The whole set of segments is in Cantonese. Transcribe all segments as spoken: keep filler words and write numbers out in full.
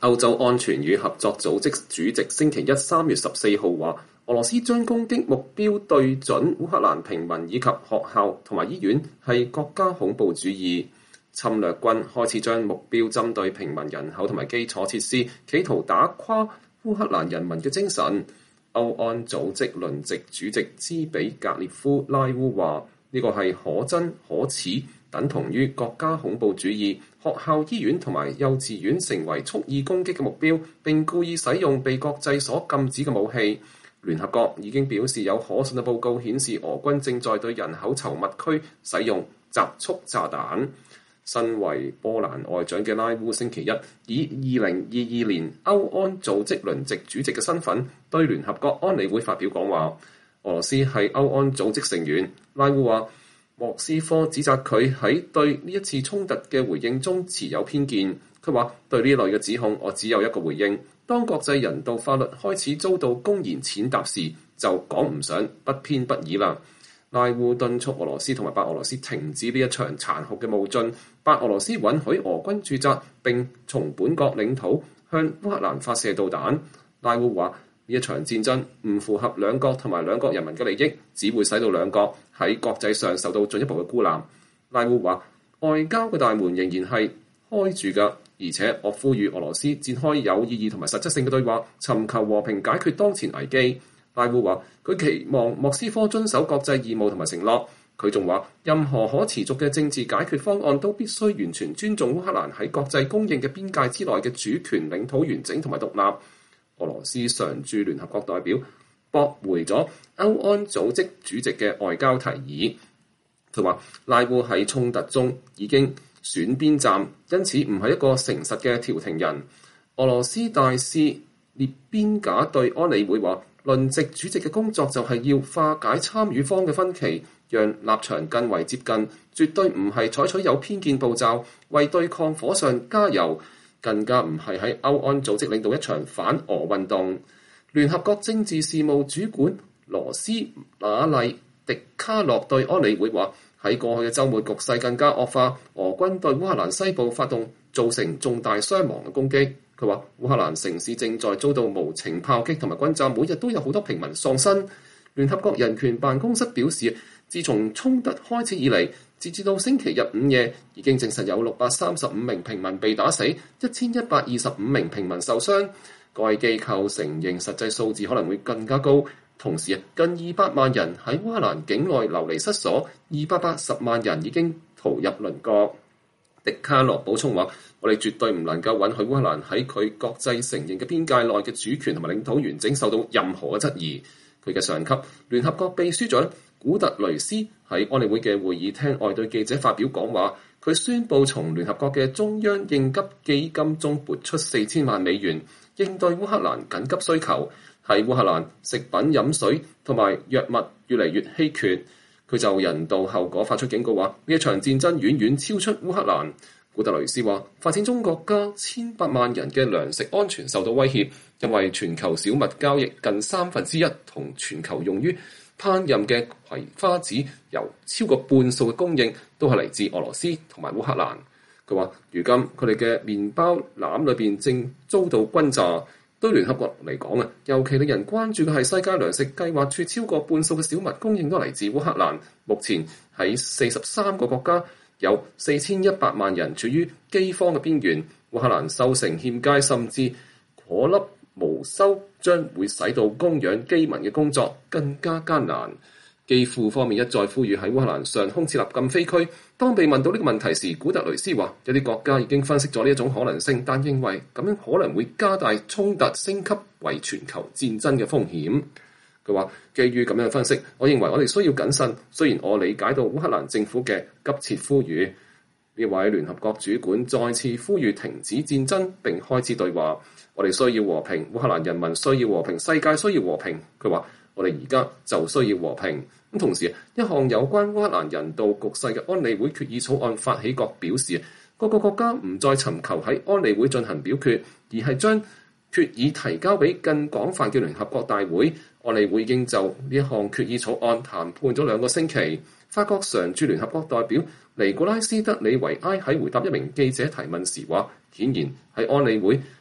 歐洲安全與合作組織主席星期一三月十四號話，俄羅斯將攻擊目標對準烏克蘭平民以及學校同埋醫院係國家恐怖主義。侵略軍開始將目標針對平民人口同埋基礎設施，企圖打垮烏克蘭人民嘅精神。歐安組織輪值主席茲比格列夫拉烏話：呢個係可憎可恥，等同於國家恐怖主義。學校、醫院同埋幼稚園成為蓄意攻擊嘅目標，並故意使用被國際所禁止嘅武器。聯合國已經表示有可信嘅報告顯示，俄軍正在對人口稠密區使用集束炸彈。身為波蘭外長嘅拉烏星期一以二零二二年歐安組織輪值主席嘅身份對聯合國安理會發表講話。俄羅斯係歐安組織成員。拉烏話莫斯科指責佢喺對呢一次衝突嘅回應中持有偏見。佢話對呢類嘅指控，我只有一個回應：當國際人道法律開始遭到公然踐踏時，就講唔上不偏不倚啦。拉烏敦促俄羅斯同埋白俄羅斯停止呢一場殘酷嘅冒進，白俄羅斯允許俄軍駐紮並從本國領土向烏克蘭發射導彈。拉烏話呢一場戰爭唔符合兩國同埋兩國人民嘅利益，只會使到兩國喺國際上受到進一步嘅孤立。拉烏話外交嘅大門仍然係開住㗎，而且我呼籲俄羅斯展開有意義同埋實質性嘅對話，尋求和平解決當前危機。拉烏話佢期望莫斯科遵守國際義務同埋承諾。佢仲話任何可持續嘅政治解決方案都必須完全尊重烏克蘭喺國際公認嘅邊界之內嘅主權、領土完整同埋獨立。俄羅斯常駐聯合國代表駁回咗歐安組織主席嘅外交提議。佢話拉烏喺衝突中已經選邊站，因此唔係一個誠實嘅調停人。俄羅斯大使列邊賈對安理會話，輪值主席嘅工作就係要化解參與方嘅分歧，讓立場更為接近，絕對唔係採取有偏見步驟，為對抗火上加油，更加唔係喺歐安組織領導一場反俄運動。聯合國政治事務主管羅斯瑪麗迪卡洛對安理會話，喺過去嘅週末局勢更加惡化，俄軍對烏克蘭西部發動造成重大傷亡嘅攻擊。佢話烏克蘭城市正在遭到無情炮擊同埋轟炸，每日都有好多平民喪生。聯合國人權辦公室表示，自從衝突開始以嚟，截至到星期日午夜，已經證實有六百三十五名平民被打死，一千一百二十五名平民受傷。該機構承認實際數字可能會更加高。同時，近二百萬人喺烏克蘭境內流離失所，二百八十萬人已經逃入鄰國。迪卡洛補充話，我哋絕對唔能夠允許烏克蘭喺佢國際承認嘅邊界內嘅主權同埋領土完整受到任何嘅質疑。佢嘅上級聯合國秘書長古特雷斯喺安理會嘅會議廳外對記者發表講話，佢宣布從聯合國嘅中央應急基金中撥出四千萬美元，應對烏克蘭緊急需求。喺烏克蘭食品、飲水同埋藥物越嚟越稀缺。佢就人道後果發出警告，話呢一場戰爭遠遠超出烏克蘭。古特雷斯話，發展中國家千百萬人嘅糧食安全受到威脅，因為全球小麥交易近三分之一同全球用於烹飪嘅葵花籽油超過半數嘅供應都係嚟自俄羅斯同埋烏克蘭。佢話，如今佢哋嘅麵包籃裏邊正遭到轟炸。對聯合國嚟講啊，尤其令人關注嘅係世界糧食計劃處超過半數嘅小麥供應都嚟自烏克蘭。目前喺四十三個國家有四千一百萬人處於饑荒嘅邊緣。烏克蘭收成欠佳，甚至顆粒無收，將會使到供養饑民嘅工作更加艱難。基輔方面一再呼籲喺烏克蘭上空設立禁飛區。當被問到呢個問題時，古特雷斯話：有啲國家已經分析咗呢一種可能性，但認為咁樣可能會加大衝突升級為全球戰爭嘅風險。佢話：基於咁樣嘅分析，我認為我哋需要謹慎。雖然我理解到烏克蘭政府嘅急切呼籲，呢位聯合國主管再次呼籲停止戰爭並開始對話。我哋需要和平，烏克蘭人民需要和平，世界需要和平。佢話：我哋而家就需要和平。咁同時，一項有關烏克蘭人道局勢嘅安理會決議草案發起國表示，各個國家唔再尋求喺安理會進行表決，而係將決議提交俾更廣泛嘅聯合國大會。安理會已經就呢一項決議草案談判咗兩個星期。法國常駐聯合國代表尼古拉斯德里維埃喺回答一名記者提問時話，顯然喺安理會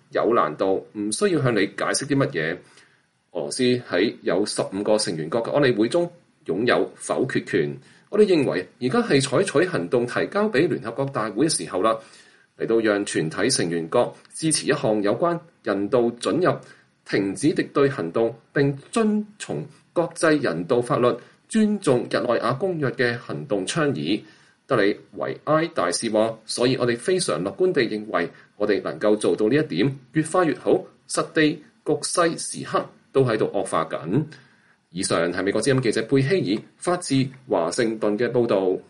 有難度，唔需要向你解釋啲乜嘢。俄羅斯喺有十五個成員國嘅安理會中擁有否決權。我哋認為而家係採取行動提交俾聯合國大會嘅時候啦，嚟到讓全體成員國支持一項有關人道准入、停止敵對行動並遵從國際人道法律、尊重日內瓦公約嘅行動倡議。德里維埃大使話，所以我哋非常樂觀地認為，我哋能夠做到呢一點，越快越好。實地局勢時刻都喺度惡化緊。以上係美國之音記者貝希爾發自華盛頓嘅報導。